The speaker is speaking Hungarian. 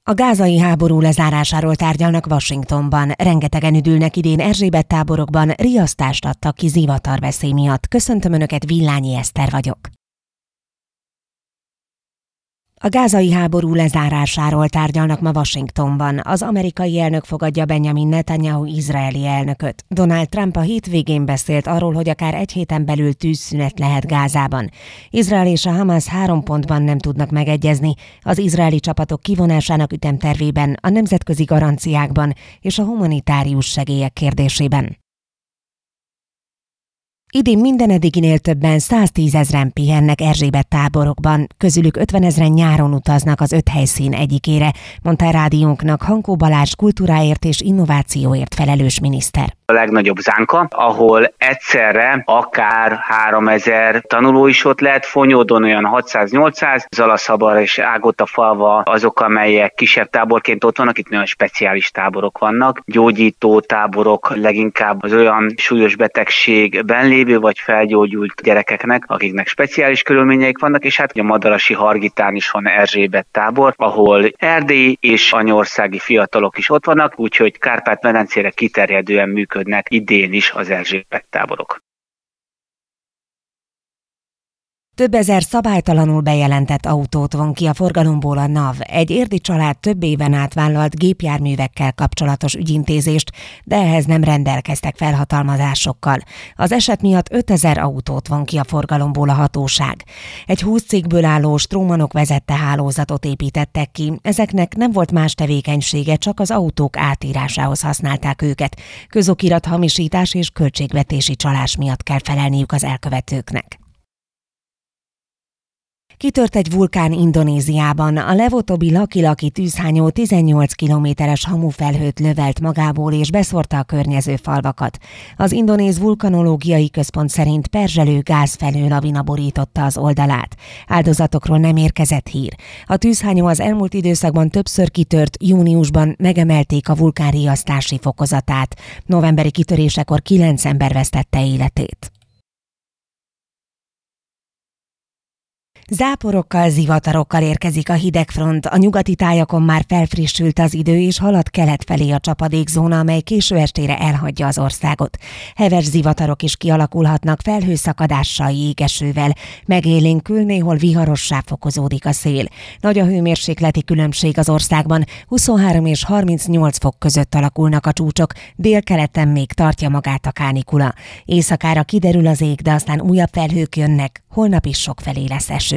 A gázai háború lezárásáról tárgyalnak Washingtonban. Rengetegen üdülnek idén Erzsébet táborokban, riasztást adtak ki zivatarveszély miatt. Köszöntöm Önöket, Villányi Eszter vagyok. A gázai háború lezárásáról tárgyalnak ma Washingtonban. Az amerikai elnök fogadja Benjamin Netanyahu izraeli elnököt. Donald Trump a hétvégén beszélt arról, hogy akár egy héten belül tűzszünet lehet Gázában. Izrael és a Hamász 3 pontban nem tudnak megegyezni: az izraeli csapatok kivonásának ütemtervében, a nemzetközi garanciákban és a humanitárius segélyek kérdésében. Idén minden eddiginél többen 110 000 pihennek Erzsébet táborokban, közülük 50 000 nyáron utaznak az 5 helyszín egyikére, mondta rádiónknak Hankó Balázs kultúráért és innovációért felelős miniszter. A legnagyobb Zánka, ahol egyszerre akár 3000 tanuló is ott lehet, Fonyódon olyan 600-800, Zalaszabar és Ágotafalva azok, amelyek kisebb táborként ott vannak, itt nagyon speciális táborok vannak, gyógyító táborok, leginkább az olyan súlyos betegségben lévő vagy felgyógyult gyerekeknek, akiknek speciális körülményeik vannak, és hát a Madarasi Hargitán is van Erzsébet tábor, ahol erdélyi és anyországi fiatalok is ott vannak, úgyhogy Kárpát-medencére kiterjedően működnek idén is az Erzsébet táborok. Több ezer szabálytalanul bejelentett autót von ki a forgalomból a NAV. Egy érdi család több éven át vállalt gépjárművekkel kapcsolatos ügyintézést, de ehhez nem rendelkeztek felhatalmazásokkal. Az eset miatt 5000 autót von ki a forgalomból a hatóság. Egy 20 cégből álló Strómanok vezette hálózatot építettek ki. Ezeknek nem volt más tevékenysége, csak az autók átírásához használták őket. Közokirat hamisítás és költségvetési csalás miatt kell felelniük az elkövetőknek. Kitört egy vulkán Indonéziában. A levotobi Laki-Laki tűzhányó 18 kilométeres hamufelhőt lövelt magából és beszórta a környező falvakat. Az Indonéz Vulkanológiai Központ szerint perzselő gázfelhő lavina borította az oldalát. Áldozatokról nem érkezett hír. A tűzhányó az elmúlt időszakban többször kitört, júniusban megemelték a vulkánriasztási fokozatát. Novemberi kitörésekor 9 ember vesztette életét. Záporokkal, zivatarokkal érkezik a hidegfront, a nyugati tájakon már felfrissült az idő és halad kelet felé a csapadékzóna, amely késő estére elhagyja az országot. Heves zivatarok is kialakulhatnak felhőszakadással, jégesővel, megélénkül, néhol viharossá fokozódik a szél. Nagy a hőmérsékleti különbség az országban, 23 és 38 fok között alakulnak a csúcsok, délkeleten még tartja magát a kánikula. Éjszakára kiderül az ég, de aztán újabb felhők jönnek, holnap is sokfelé lesz eső.